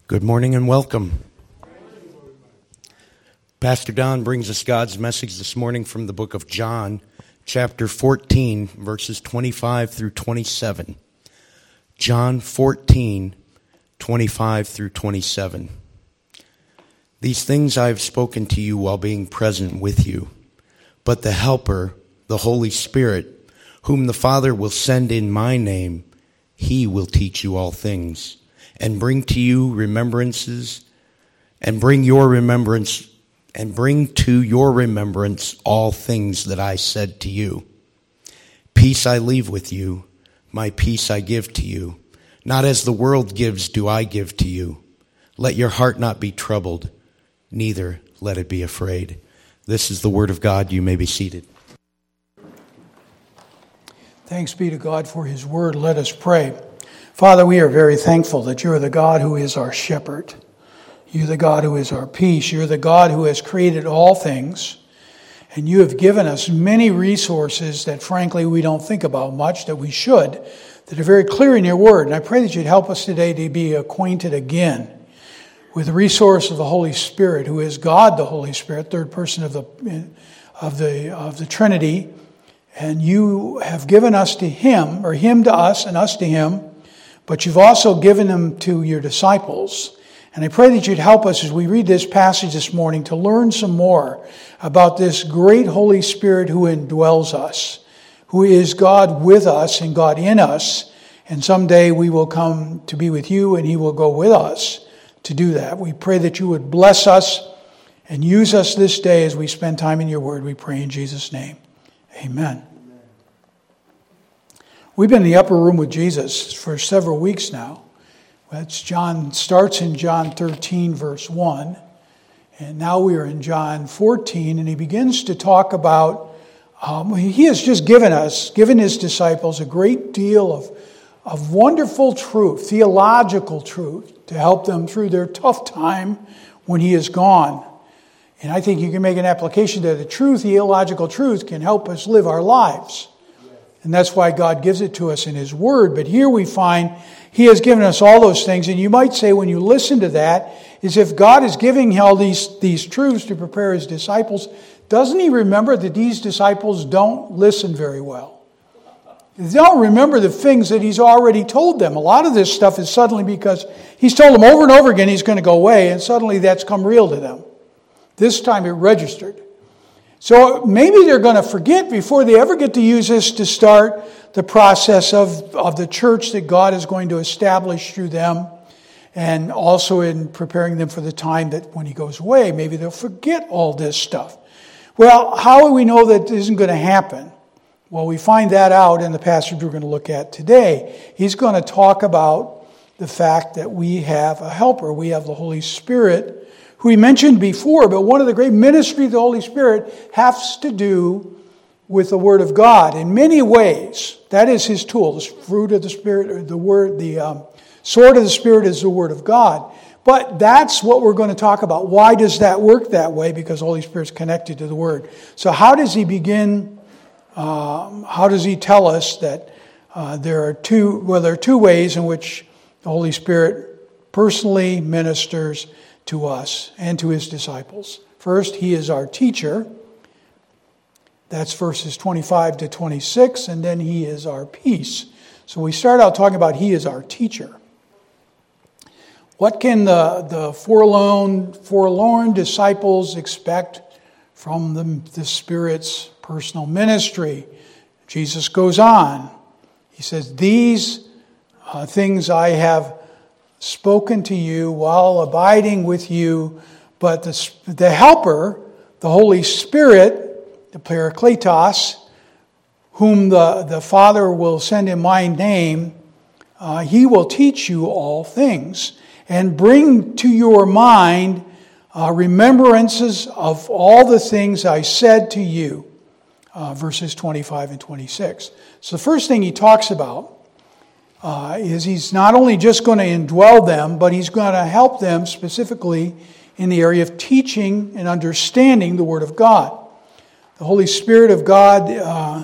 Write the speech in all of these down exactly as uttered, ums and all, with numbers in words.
Good morning and welcome. Pastor Don brings us God's message this morning from the book of John, chapter fourteen, verses twenty-five through twenty-seven. John fourteen, twenty-five through twenty-seven. These things I have spoken to you while being present with you. But the Helper, the Holy Spirit, whom the Father will send in my name, he will teach you all things, and bring to you remembrances, and bring your remembrance, and bring to your remembrance all things that I said to you. Peace I leave with you, my peace I give to you. Not as the world gives do I give to you. Let your heart not be troubled, neither let it be afraid. This is the word of God. You may be seated. Thanks be to God for his word. Let us pray. Father, we are very thankful that you are the God who is our shepherd. You're the God who is our peace. You're the God who has created all things. And you have given us many resources that, frankly, we don't think about much, that we should, that are very clear in your word. And I pray that you'd help us today to be acquainted again with the resource of the Holy Spirit, who is God the Holy Spirit, third person of the of the of the Trinity. And you have given us to him, or him to us, and us to him. But you've also given them to your disciples. And I pray that you'd help us as we read this passage this morning to learn some more about this great Holy Spirit who indwells us, who is God with us and God in us. And someday we will come to be with you and he will go with us to do that. We pray that you would bless us and use us this day as we spend time in your word. We pray in Jesus' name. Amen. We've been in the upper room with Jesus for several weeks now. That's John starts in John thirteen, verse one. And now we are in John fourteen, and he begins to talk about, um, he has just given us, given his disciples a great deal of, of wonderful truth, theological truth, to help them through their tough time when he is gone. And I think you can make an application that the true theological truth can help us live our lives. And that's why God gives it to us in his word. But here we find he has given us all those things. And you might say when you listen to that, is if God is giving all these, these truths to prepare his disciples, doesn't he remember that these disciples don't listen very well? They don't remember the things that he's already told them. A lot of this stuff is suddenly because he's told them over and over again he's going to go away, and suddenly that's come real to them. This time it registered. So maybe they're going to forget before they ever get to use this to start the process of, of the church that God is going to establish through them, and also in preparing them for the time that when he goes away, maybe they'll forget all this stuff. Well, how do we know that this isn't going to happen? Well, we find that out in the passage we're going to look at today. He's going to talk about the fact that we have a helper. We have the Holy Spirit, who he mentioned before, but one of the great ministries of the Holy Spirit has to do with the Word of God in many ways. That is his tool. The fruit of the Spirit, or the word, the um, sword of the Spirit is the Word of God. But that's what we're going to talk about. Why does that work that way? Because the Holy Spirit's connected to the Word. So how does he begin? Um, how does he tell us that uh, there are two? Well, there are two ways in which the Holy Spirit personally ministers to us and to his disciples. First, he is our teacher. That's verses twenty-five to twenty-six, and then he is our peace. So we start out talking about he is our teacher. What can the, the forlorn, forlorn disciples expect from the, the Spirit's personal ministry? Jesus goes on. He says, these uh, things I have spoken to you while abiding with you, but the, the Helper, the Holy Spirit, the Parakletos, whom the, the Father will send in my name, uh, he will teach you all things and bring to your mind uh, remembrances of all the things I said to you, uh, verses twenty-five and twenty-six. So the first thing he talks about Uh, is he's not only just going to indwell them, but he's going to help them specifically in the area of teaching and understanding the Word of God. The Holy Spirit of God uh,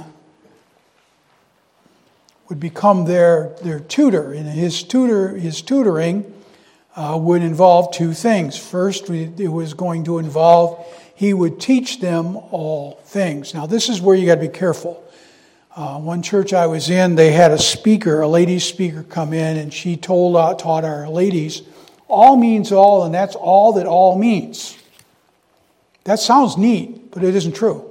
would become their, their tutor. In his tutor, his tutoring, uh, would involve two things. First, it was going to involve he would teach them all things. Now, this is where you got to be careful. Uh, one church I was in, they had a speaker, a ladies speaker, come in, and she told, uh, taught our ladies, all means all, and that's all that all means. That sounds neat, but it isn't true.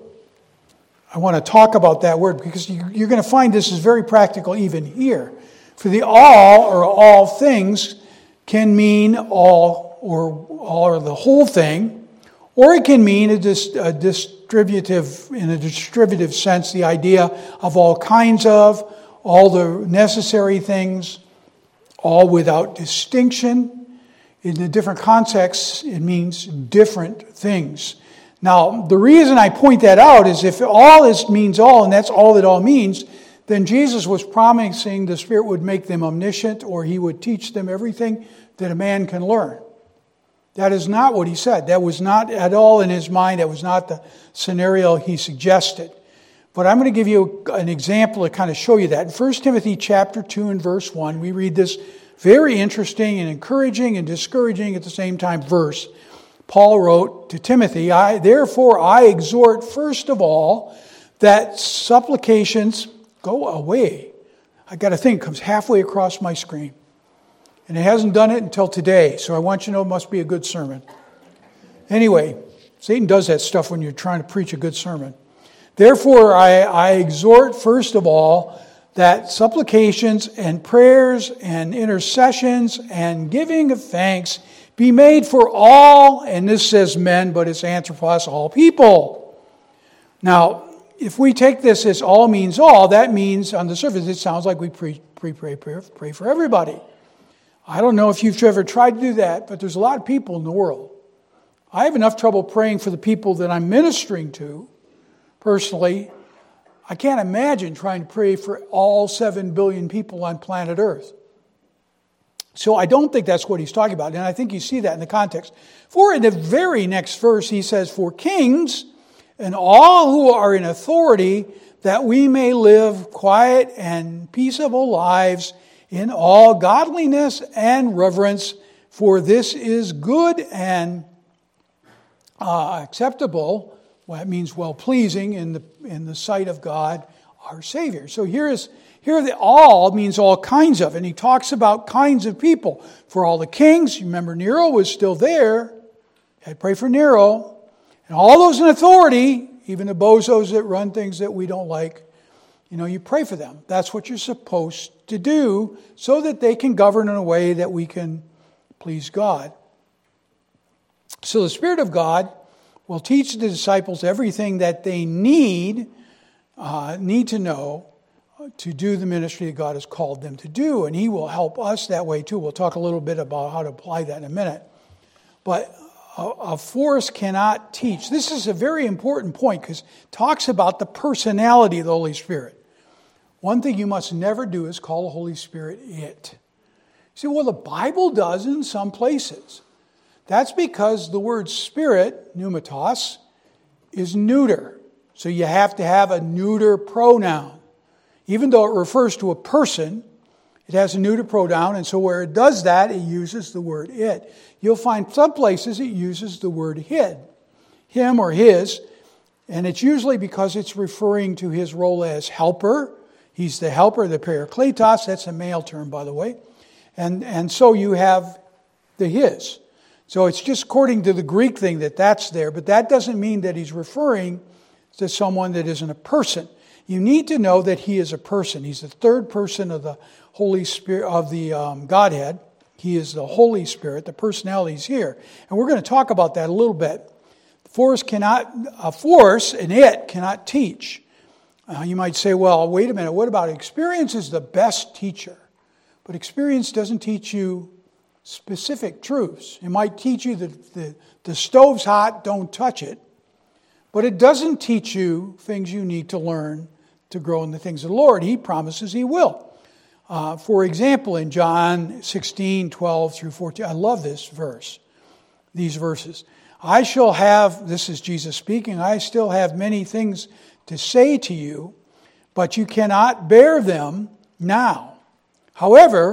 I want to talk about that word because you, you're going to find this is very practical even here. For the all or all things can mean all or all or the whole thing, or it can mean a, dis, a distributive, in a distributive sense, the idea of all kinds of, all the necessary things, all without distinction. In the different contexts, it means different things. Now, the reason I point that out is if all is means all, and that's all that all means, then Jesus was promising the Spirit would make them omniscient, or he would teach them everything that a man can learn. That is not what he said. That was not at all in his mind. That was not the scenario he suggested. But I'm going to give you an example to kind of show you that. In First Timothy chapter two and verse one, we read this very interesting and encouraging and discouraging at the same time verse. Paul wrote to Timothy, I, therefore I exhort first of all that supplications go away. I got a thing that comes halfway across my screen. And it hasn't done it until today, so I want you to know it must be a good sermon. Anyway, Satan does that stuff when you're trying to preach a good sermon. Therefore I, I exhort first of all that supplications and prayers and intercessions and giving of thanks be made for all, and this says men, but it's anthropos, all people. Now, if we take this as all means all, that means on the surface it sounds like we pre, pre, pray, pray, pray for everybody. I don't know if you've ever tried to do that, but there's a lot of people in the world. I have enough trouble praying for the people that I'm ministering to, personally. I can't imagine trying to pray for all seven billion people on planet Earth. So I don't think that's what he's talking about, and I think you see that in the context. For in the very next verse, he says, for kings and all who are in authority, that we may live quiet and peaceable lives in all godliness and reverence, for this is good and uh, acceptable. Well, that means well-pleasing in the in the sight of God, our Savior. So here is here the all means all kinds of, and he talks about kinds of people. For all the kings, you remember Nero was still there. I pray for Nero. And all those in authority, even the bozos that run things that we don't like, you know, you pray for them. That's what you're supposed to do so that they can govern in a way that we can please God. So the Spirit of God will teach the disciples everything that they need, uh, need to know to do the ministry that God has called them to do. And he will help us that way too. We'll talk a little bit about how to apply that in a minute. But a, a force cannot teach. This is a very important point because it talks about the personality of the Holy Spirit. One thing you must never do is call the Holy Spirit it. See, well, the Bible does in some places. That's because the word spirit, pneumatos, is neuter. So you have to have a neuter pronoun. Even though it refers to a person, it has a neuter pronoun, and so where it does that, it uses the word it. You'll find some places it uses the word hid, him or his, and it's usually because it's referring to his role as helper. He's the helper, the parakletos, that's a male term, by the way. And, and so you have the his. So it's just according to the Greek thing that that's there, but that doesn't mean that he's referring to someone that isn't a person. You need to know that he is a person. He's the third person of the Holy Spirit, of the um, Godhead. He is the Holy Spirit. The personality is here. And we're going to talk about that a little bit. Force cannot, a force, and it cannot teach. Uh, you might say, well, wait a minute, what about experience is the best teacher? But experience doesn't teach you specific truths. It might teach you that the, the stove's hot, don't touch it. But it doesn't teach you things you need to learn to grow in the things of the Lord. He promises he will. Uh, for example, in John sixteen, twelve through fourteen, I love this verse, these verses. I shall have, this is Jesus speaking, I still have many things to say to you, but you cannot bear them now. However,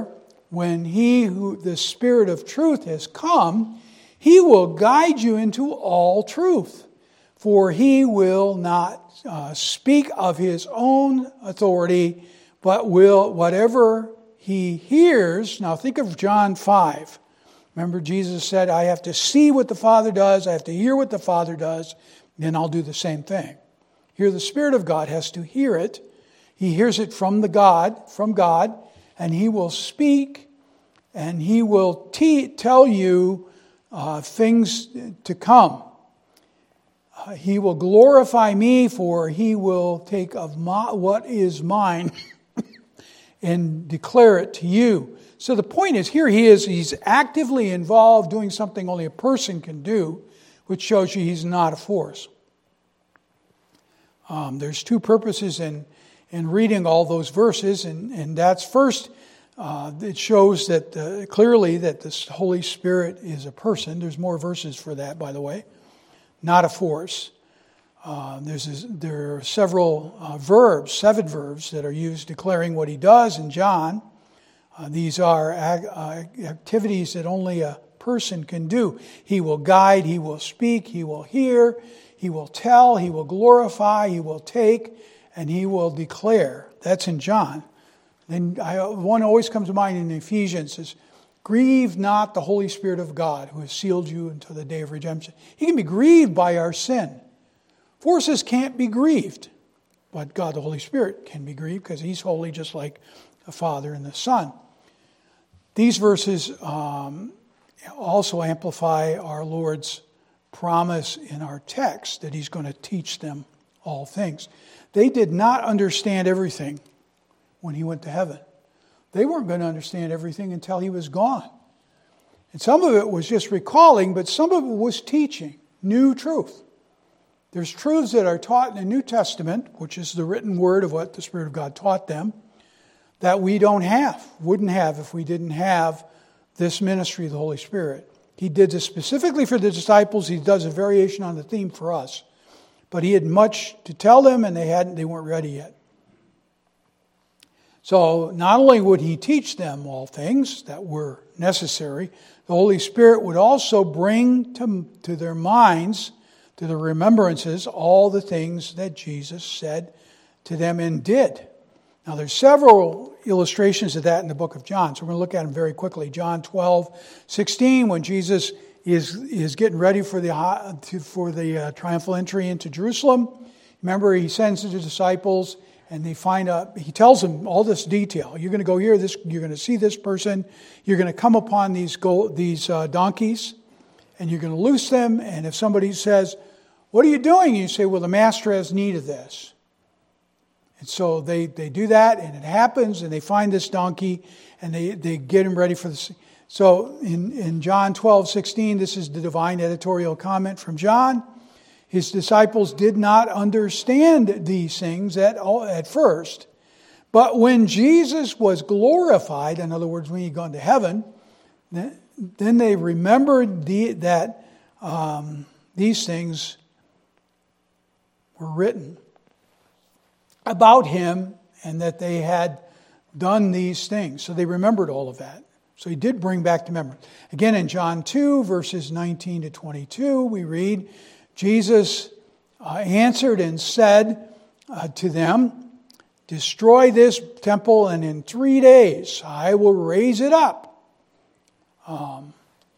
when he who the Spirit of truth has come, he will guide you into all truth. For he will not uh, speak of his own authority, but will, whatever he hears. Now think of John five. Remember, Jesus said, I have to see what the Father does, I have to hear what the Father does, then I'll do the same thing. Here the Spirit of God has to hear it. He hears it from the God, from God, and he will speak, and he will te- tell you uh, things to come. Uh, he will glorify me, for he will take of my, what is mine and declare it to you. So the point is, here he is, he's actively involved doing something only a person can do, which shows you he's not a force. Um, there's two purposes in, in reading all those verses, and, and that's first, uh, it shows that uh, clearly that the Holy Spirit is a person. There's more verses for that, by the way. Not a force. Uh, there's a, there are several uh, verbs, seven verbs that are used declaring what he does in John. Uh, these are ag- uh, activities that only a person can do. He will guide, he will speak, he will hear, he will tell, he will glorify, he will take, and he will declare. That's in John. Then I, one always comes to mind in Ephesians is, grieve not the Holy Spirit of God who has sealed you until the day of redemption. He can be grieved by our sin. Forces can't be grieved, but God the Holy Spirit can be grieved because he's holy just like the Father and the Son. These verses um, also amplify our Lord's promise in our text that he's going to teach them all things. They did not understand everything when he went to heaven. They weren't going to understand everything until he was gone. And some of it was just recalling, but some of it was teaching new truth. There's truths that are taught in the New Testament, which is the written word of what the Spirit of God taught them, that we don't have, wouldn't have if we didn't have this ministry of the Holy Spirit. He did this specifically for the disciples. He does a variation on the theme for us. But he had much to tell them, and they hadn't, they weren't ready yet. So not only would he teach them all things that were necessary, the Holy Spirit would also bring to, to their minds, to their remembrances, all the things that Jesus said to them and did. Now there's several illustrations of that in the book of John, so we're going to look at them very quickly. John twelve sixteen, when Jesus is, is getting ready for the, for the uh, triumphal entry into Jerusalem. Remember, he sends the disciples, and they find out, he tells them all this detail. You're going to go here, this, you're going to see this person, you're going to come upon these go, these uh, donkeys, and you're going to loose them, and if somebody says, what are you doing? You say, well, the master has need of this. And so they, they do that, and it happens, and they find this donkey, and they, they get him ready for the... So in, in John twelve sixteen, this is the divine editorial comment from John. His disciples did not understand these things at, all, at first, but when Jesus was glorified, in other words, when he had gone to heaven, then they remembered the, that um, these things were written about him and that they had done these things. So they remembered all of that. So he did bring back to memory. Again, in John two, verses nineteen to twenty-two, we read, Jesus uh, answered and said uh, to them, destroy this temple, and in three days I will raise it up. Um,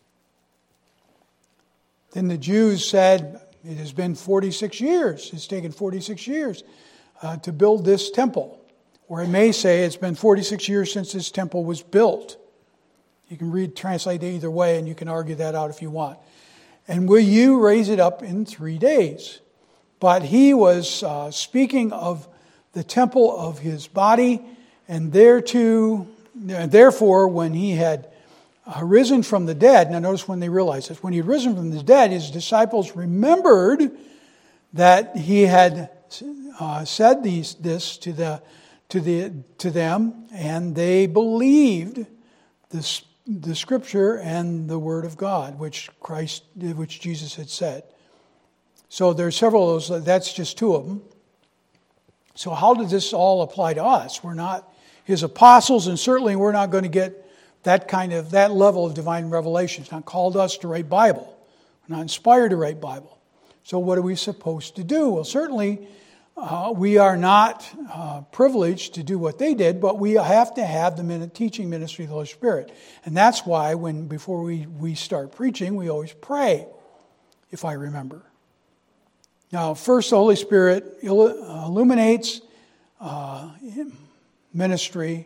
then the Jews said, it has been forty-six years. It's taken forty-six years uh, to build this temple. Or it may say it's been forty-six years since this temple was built. You can read, translate it either way, and you can argue that out if you want. And will you raise it up in three days? But he was uh, speaking of the temple of his body, and thereto, therefore, when he had uh, risen from the dead, now notice when they realized this, when he had risen from the dead, his disciples remembered that he had uh, said these this to the to the to them, and they believed this. The Scripture and the Word of God, which Christ, which Jesus had said. So there's several of those. That's just two of them. So how does this all apply to us? We're not his apostles, and certainly we're not going to get that kind of, that level of divine revelation. It's not called us to write Bible. We're not inspired to write Bible. So what are we supposed to do? Well, certainly uh, we are not uh, privileged to do what they did, but we have to have the teaching ministry of the Holy Spirit. And that's why when before we, we start preaching, we always pray, if I remember. Now, first, the Holy Spirit illuminates uh, ministry.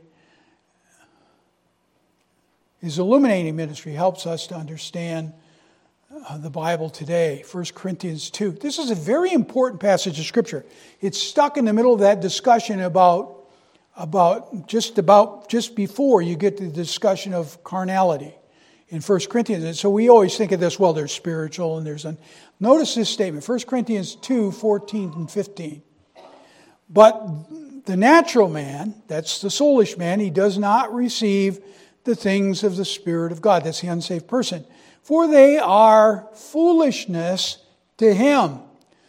His illuminating ministry helps us to understand uh, the Bible today. First Corinthians two. This is a very important passage of Scripture. It's stuck in the middle of that discussion about, about just about just before you get to the discussion of carnality in First Corinthians. And so we always think of this, well, there's spiritual and there's... Un- Notice this statement, First Corinthians two, fourteen and fifteen. But the natural man, that's the soulish man, he does not receive the things of the Spirit of God. That's the unsaved person. For they are foolishness to him.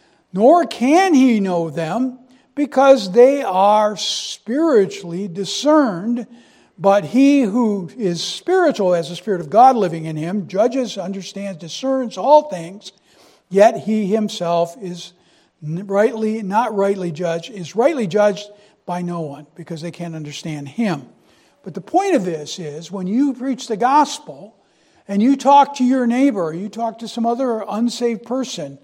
Nor can he know them, because they are spiritually discerned. But he who is spiritual, has the Spirit of God living in him, judges, understands, discerns all things. Yet he himself is rightly, not rightly judged, is rightly judged by no one, because they can't understand him. But the point of this is, when you preach the gospel, and you talk to your neighbor, or you talk to some other unsaved person,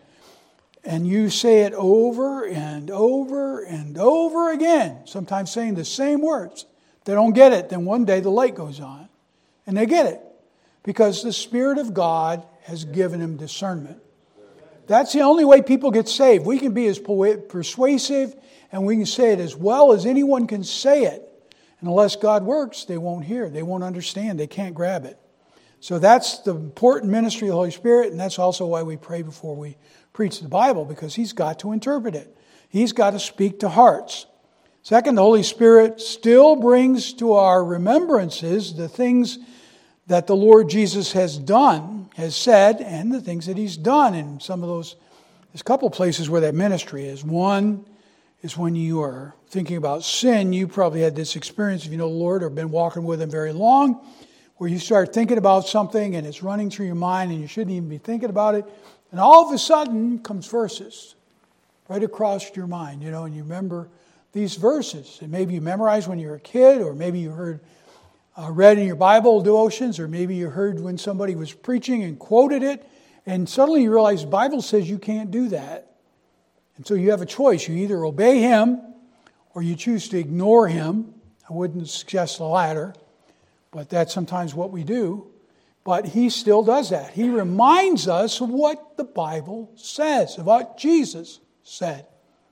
and you say it over and over and over again, sometimes saying the same words, they don't get it, then one day the light goes on, and they get it, because the Spirit of God has given them discernment. That's the only way people get saved. We can be as persuasive and we can say it as well as anyone can say it. And unless God works, they won't hear. They won't understand. They can't grab it. So that's the important ministry of the Holy Spirit, and that's also why we pray before we preach the Bible, because He's got to interpret it. He's got to speak to hearts. Second, the Holy Spirit still brings to our remembrances the things that the Lord Jesus has done, has said, and the things that He's done. And some of those, there's a couple places where that ministry is. One is when you are thinking about sin. You probably had this experience, if you know the Lord or been walking with Him very long, where you start thinking about something and it's running through your mind and you shouldn't even be thinking about it. And all of a sudden comes verses right across your mind, you know, and you remember these verses. And maybe you memorized when you were a kid, or maybe you heard Uh, read in your Bible devotions, or maybe you heard when somebody was preaching and quoted it, and suddenly you realize the Bible says you can't do that. And so you have a choice. You either obey Him or you choose to ignore Him. I wouldn't suggest the latter, but that's sometimes what we do. But He still does that. He reminds us of what the Bible says, of what Jesus said.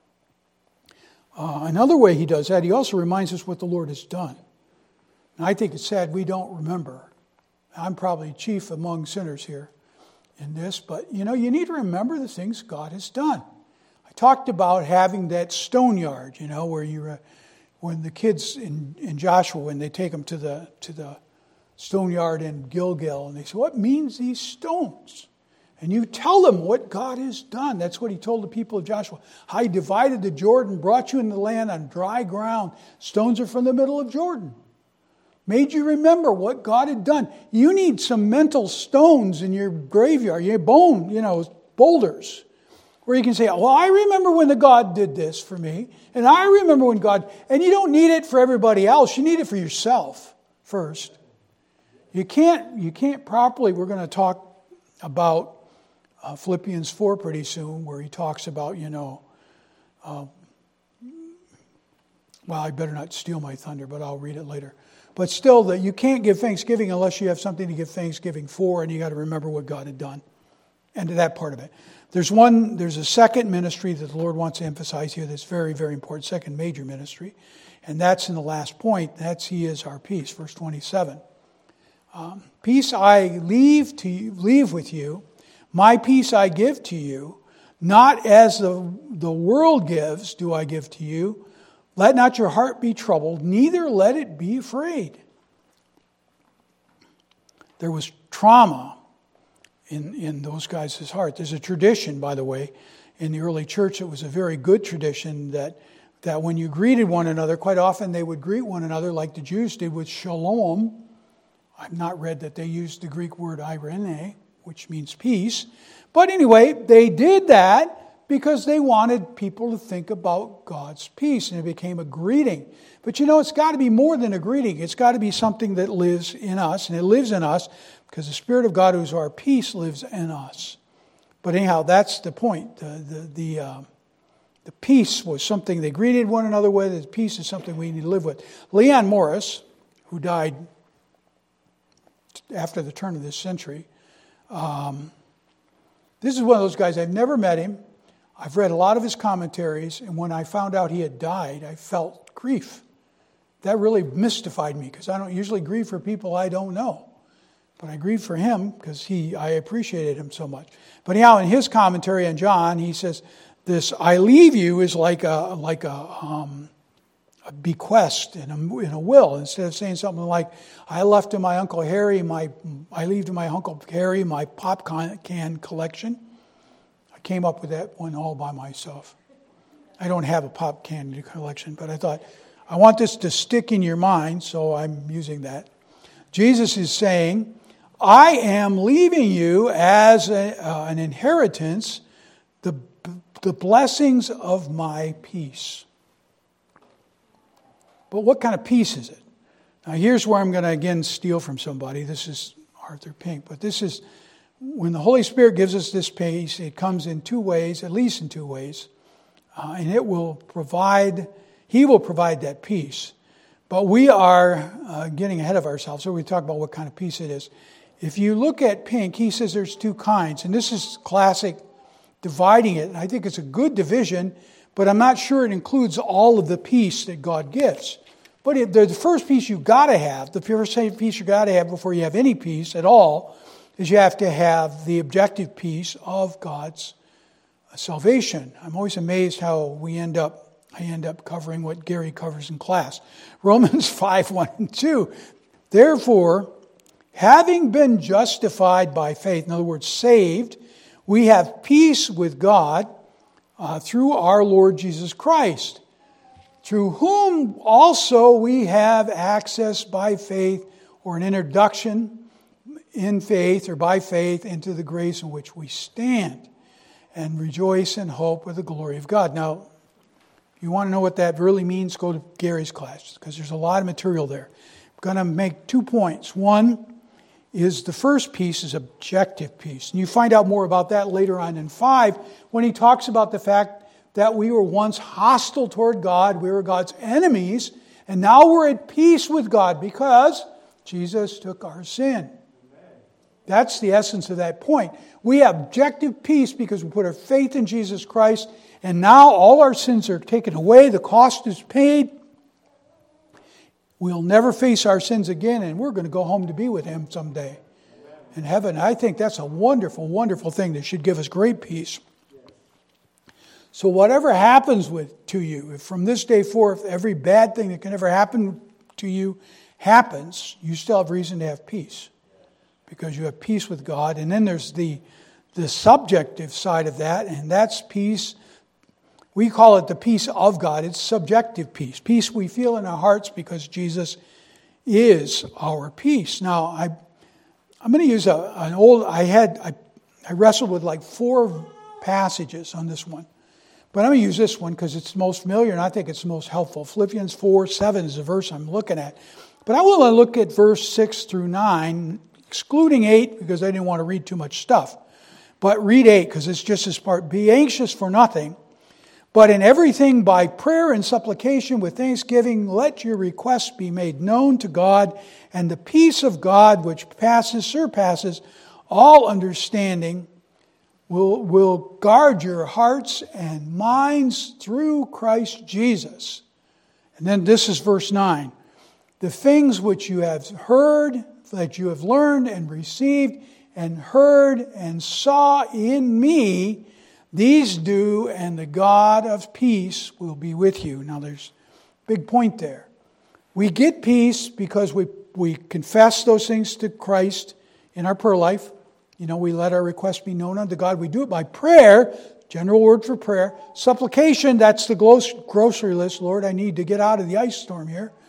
Uh, another way He does that, He also reminds us what the Lord has done. And I think it's sad we don't remember. I'm probably chief among sinners here in this, but you know, you need to remember the things God has done. I talked about having that stone yard, you know, where you, uh, when the kids in, in Joshua, when they take them to the to the stone yard in Gilgal, and they say, "What means these stones?" And you tell them what God has done. That's what He told the people of Joshua. How He divided the Jordan, brought you into the land on dry ground. Stones are from the middle of Jordan. Made you remember what God had done. You need some mental stones in your graveyard, your bone, you know, boulders, where you can say, well, I remember when the God did this for me, and I remember when God, and you don't need it for everybody else. You need it for yourself first. You can't, you can't properly, we're going to talk about uh, Philippians four pretty soon, where he talks about, you know, uh, well, I better not steal my thunder, but I'll read it later. But still, that you can't give thanksgiving unless you have something to give thanksgiving for, and you got to remember what God had done. And to that part of it. There's one, there's a second ministry that the Lord wants to emphasize here that's very, very important, second major ministry. And that's in the last point. That's He is our peace, verse twenty-seven. Um, peace I leave to you, leave with you. My peace I give to you. Not as the, the world gives do I give to you. Let not your heart be troubled, neither let it be afraid. There was trauma in, in those guys' heart. There's a tradition, by the way, in the early church. It was a very good tradition that, that when you greeted one another, quite often they would greet one another like the Jews did with shalom. I've not read that they used the Greek word eirene, which means peace. But anyway, they did that because they wanted people to think about God's peace, and it became a greeting. But you know, it's got to be more than a greeting. It's got to be something that lives in us, and it lives in us because the Spirit of God, who's our peace, lives in us. But anyhow, that's the point. The the the, uh, the peace was something they greeted one another with. The peace is something we need to live with. Leon Morris, who died after the turn of this century, um, this is one of those guys. I've never met him. I've read a lot of his commentaries, and when I found out he had died, I felt grief. That really mystified me because I don't usually grieve for people I don't know. But I grieve for him because he, I appreciated him so much. But anyhow, in his commentary on John, he says, this I leave you is like a like a, um, a bequest in a, in a will. Instead of saying something like, I left to my Uncle Harry, my I leave to my Uncle Harry my pop can collection. I came up with that one all by myself. I don't have a pop can collection, but I thought, I want this to stick in your mind, so I'm using that. Jesus is saying, I am leaving you as a, uh, an inheritance the, the blessings of my peace. But what kind of peace is it? Now here's where I'm going to again steal from somebody. This is Arthur Pink, but this is, when the Holy Spirit gives us this peace, it comes in two ways, at least in two ways. Uh, and it will provide, He will provide that peace. But we are uh, getting ahead of ourselves, so we talk about what kind of peace it is. If you look at Pink, he says there's two kinds, and this is classic dividing it. And I think it's a good division, but I'm not sure it includes all of the peace that God gives. But it, the first piece you've got to have, the first piece you've got to have before you have any peace at all, is you have to have the objective peace of God's salvation. I'm always amazed how we end up, I end up covering what Gary covers in class. Romans five, one and two. Therefore, having been justified by faith, in other words, saved, we have peace with God uh, through our Lord Jesus Christ, through whom also we have access by faith, or an introduction in faith or by faith into the grace in which we stand, and rejoice in hope of the glory of God. Now, if you want to know what that really means, go to Gary's class, because there's a lot of material there. I'm going to make two points. One is the first piece is objective peace. And you find out more about that later on in five, when he talks about the fact that we were once hostile toward God, we were God's enemies, and now we're at peace with God because Jesus took our sin. That's the essence of that point. We have objective peace because we put our faith in Jesus Christ, and now all our sins are taken away, the cost is paid. We'll never face our sins again, and we're going to go home to be with Him someday in heaven. I think that's a wonderful, wonderful thing that should give us great peace. So whatever happens with to you, if from this day forth every bad thing that can ever happen to you happens, you still have reason to have peace, because you have peace with God. And then there's the, the subjective side of that, and that's peace. We call it the peace of God. It's subjective peace. Peace we feel in our hearts because Jesus is our peace. Now, I, I'm going to use a, an old, I had, I, I wrestled with like four passages on this one. But I'm going to use this one because it's the most familiar and I think it's the most helpful. Philippians four, seven is the verse I'm looking at. But I want to look at verse six through nine, excluding eight because I didn't want to read too much stuff. But read eight because it's just this part. Be anxious for nothing, but in everything by prayer and supplication with thanksgiving, let your requests be made known to God, and the peace of God, which passes, surpasses all understanding, will, will guard your hearts and minds through Christ Jesus. And then this is verse nine. The things which you have heard, that you have learned and received and heard and saw in me, these do, and the God of peace will be with you. Now there's a big point there. We get peace because we, we confess those things to Christ in our prayer life. You know, we let our requests be known unto God. We do it by prayer, general word for prayer. Supplication, that's the grocery list. Lord, I need to get out of the ice storm here.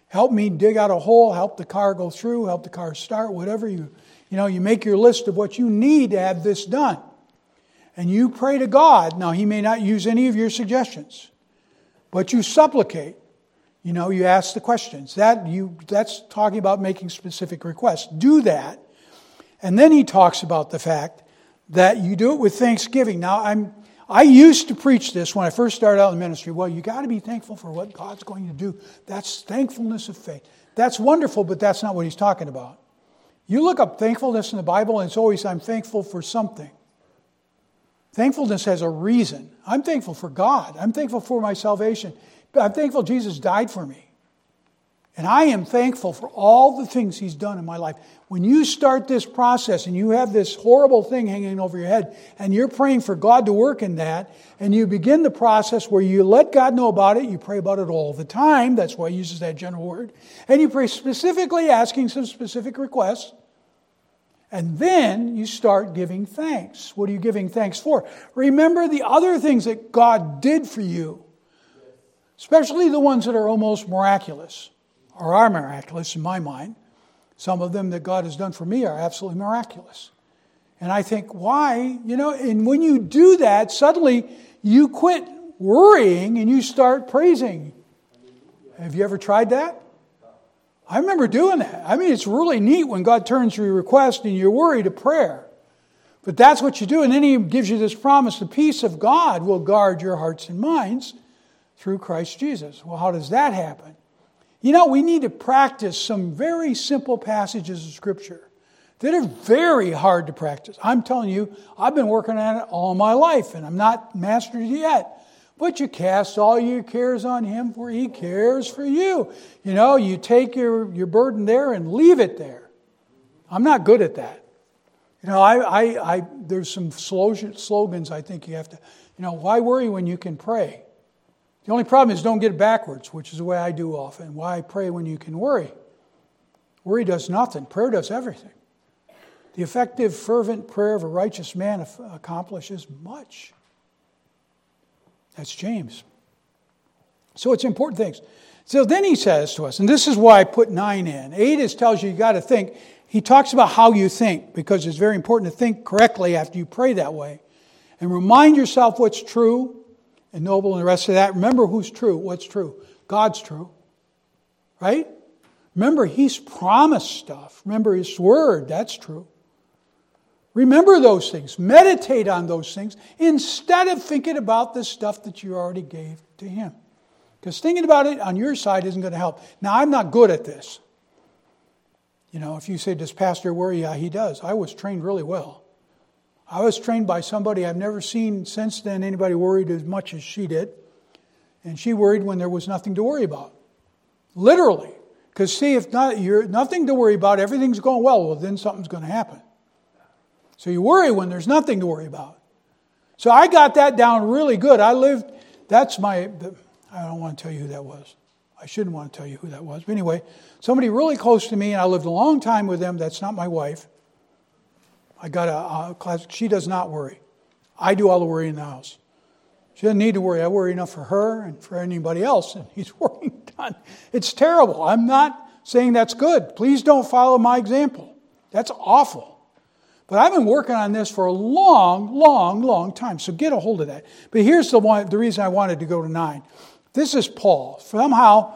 Help me dig out a hole, help the car go through, help the car start, whatever you, you know, you make your list of what you need to have this done. And you pray to God. Now, He may not use any of your suggestions, but you supplicate. You know, you ask the questions. That you that's talking about making specific requests. Do that. And then he talks about the fact that you do it with thanksgiving. Now, I'm I used to preach this when I first started out in the ministry. Well, you got to be thankful for what God's going to do. That's thankfulness of faith. That's wonderful, but that's not what he's talking about. You look up thankfulness in the Bible, and it's always, I'm thankful for something. Thankfulness has a reason. I'm thankful for God. I'm thankful for my salvation. I'm thankful Jesus died for me. And I am thankful for all the things He's done in my life. When you start this process and you have this horrible thing hanging over your head and you're praying for God to work in that, and you begin the process where you let God know about it, you pray about it all the time. That's why He uses that general word. And you pray specifically asking some specific requests. And then you start giving thanks. What are you giving thanks for? Remember the other things that God did for you, especially the ones that are almost miraculous. Or are miraculous in my mind. Some of them that God has done for me are absolutely miraculous. And I think, why? You know, and when you do that, suddenly you quit worrying and you start praising. Have you ever tried that? I remember doing that. I mean, it's really neat when God turns your request and you're worried to prayer. But that's what you do. And then He gives you this promise, the peace of God will guard your hearts and minds through Christ Jesus. Well, how does that happen? You know, we need to practice some very simple passages of Scripture that are very hard to practice. I'm telling you, I've been working on it all my life, and I'm not mastered it yet. But you cast all your cares on Him, for He cares for you. You know, you take your, your burden there and leave it there. I'm not good at that. You know, I, I, I there's some slogans I think you have to, you know, why worry when you can pray? The only problem is don't get it backwards, which is the way I do often. Why pray when you can worry? Worry does nothing. Prayer does everything. The effective, fervent prayer of a righteous man accomplishes much. That's James. So it's important things. So then he says to us, and this is why I put nine in. Eight is tells you you got to think. He talks about how you think, because it's very important to think correctly after you pray that way. And remind yourself what's true and noble and the rest of that. Remember who's true, what's true. God's true. Right? Remember, He's promised stuff. Remember His Word, that's true. Remember those things. Meditate on those things instead of thinking about the stuff that you already gave to Him. Because thinking about it on your side isn't going to help. Now, I'm not good at this. You know, if you say, does Pastor worry? Yeah, he does. I was trained really well. I was trained by somebody I've never seen since then anybody worried as much as she did. And she worried when there was nothing to worry about. Literally. Because see, if not, you're nothing to worry about, everything's going well, well, then something's going to happen. So you worry when there's nothing to worry about. So I got that down really good. I lived, that's my, I don't want to tell you who that was. I shouldn't want to tell you who that was. But anyway, somebody really close to me, and I lived a long time with them. That's not my wife. I got a, a class. She does not worry. I do all the worrying in the house. She doesn't need to worry. I worry enough for her and for anybody else, and He's worrying done. It's terrible. I'm not saying that's good. Please don't follow my example. That's awful. But I've been working on this for a long, long, long time. So get a hold of that. But here's the one. The reason I wanted to go to nine. This is Paul. Somehow,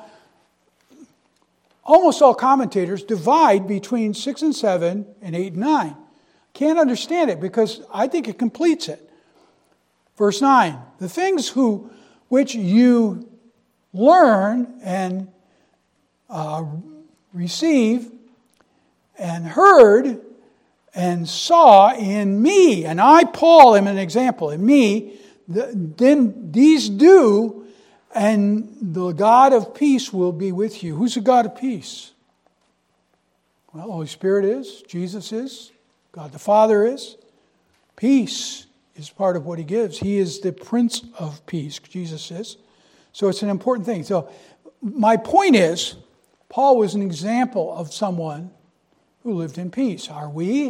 almost all commentators divide between six and seven and eight and nine. Can't understand it because I think it completes it. Verse nine, the things who which you learn and uh, receive and heard and saw in me, and I, Paul, am an example, in me, the, then these do, and the God of peace will be with you. Who's the God of peace? Well, the Holy Spirit is, Jesus is, God the Father is. Peace is part of what He gives. He is the Prince of Peace, Jesus is. So it's an important thing. So my point is, Paul was an example of someone who lived in peace. Are we?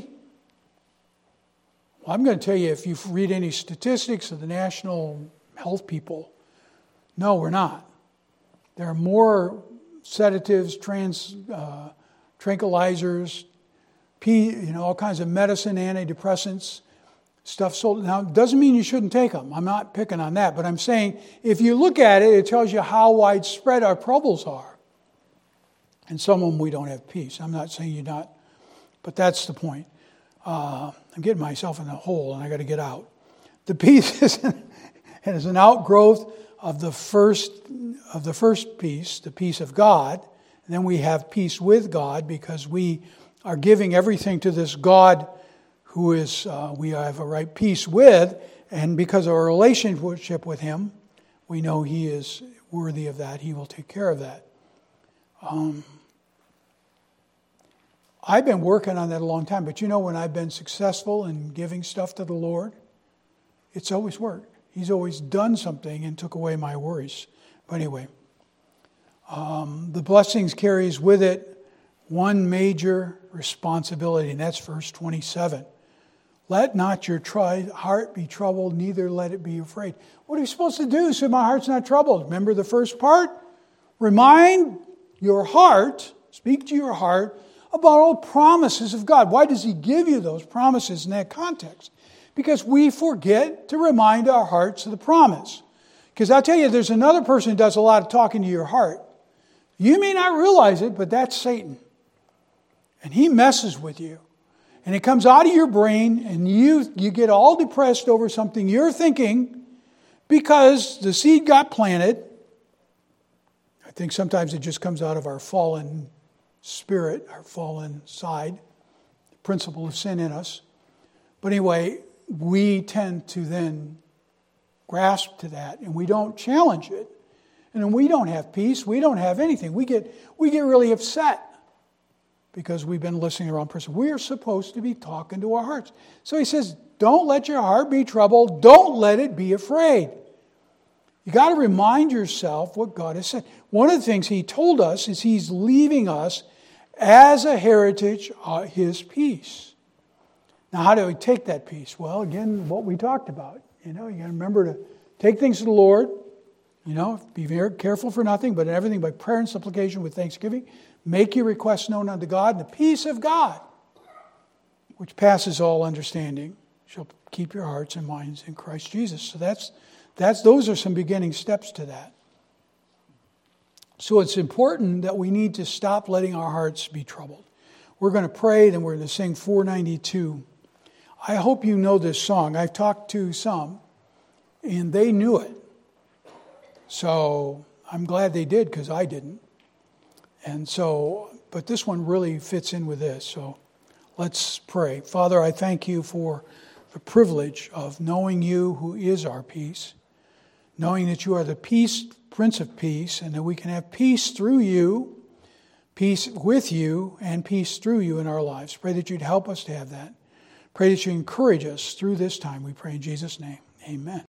Well, I'm going to tell you, if you read any statistics of the national health people, no, we're not. There are more sedatives, trans, uh, tranquilizers, P, you know, all kinds of medicine, antidepressants, stuff sold. Now, it doesn't mean you shouldn't take them. I'm not picking on that. But I'm saying if you look at it, it tells you how widespread our troubles are. And some of them we don't have peace. I'm not saying you're not, but that's the point. Uh, I'm getting myself in a hole and I got to get out. The peace is an, is an outgrowth of the first of the first peace, the peace of God. And then we have peace with God because we are giving everything to this God who is uh, we have a right peace with, and because of our relationship with Him, we know He is worthy of that. He will take care of that. Um, I've been working on that a long time, but you know when I've been successful in giving stuff to the Lord, it's always worked. He's always done something and took away my worries. But anyway, um, the blessings carries with it one major responsibility, and that's verse twenty-seven. Let not your tri- heart be troubled, neither let it be afraid. What are you supposed to do so my heart's not troubled? Remember the first part? Remind your heart, speak to your heart, about all promises of God. Why does He give you those promises in that context? Because we forget to remind our hearts of the promise. Because I'll tell you, there's another person who does a lot of talking to your heart. You may not realize it, but that's Satan. And he messes with you. And it comes out of your brain, and you, you get all depressed over something you're thinking because the seed got planted. I think sometimes it just comes out of our fallen spirit, our fallen side, the principle of sin in us. But anyway, we tend to then grasp to that, and we don't challenge it. And then we don't have peace. We don't have anything. We get we get really upset because we've been listening to the wrong person. We are supposed to be talking to our hearts. So he says, don't let your heart be troubled. Don't let it be afraid. You got to remind yourself what God has said. One of the things He told us is He's leaving us as a heritage uh, His peace. Now, how do we take that peace? Well, again, what we talked about. You know, you got to remember to take things to the Lord. You know, be very careful for nothing, but in everything by prayer and supplication with thanksgiving. Make your requests known unto God, and the peace of God, which passes all understanding, shall keep your hearts and minds in Christ Jesus. So that's that's those are some beginning steps to that. So it's important that we need to stop letting our hearts be troubled. We're going to pray, then we're going to sing four ninety-two. I hope you know this song. I've talked to some, and they knew it. So I'm glad they did, because I didn't. And so, but this one really fits in with this. So let's pray. Father, I thank You for the privilege of knowing You, who is our peace, knowing that You are the peace, Prince of Peace, and that we can have peace through You, peace with You, and peace through You in our lives. Pray that You'd help us to have that. Pray that You encourage us through this time. We pray in Jesus' name. Amen.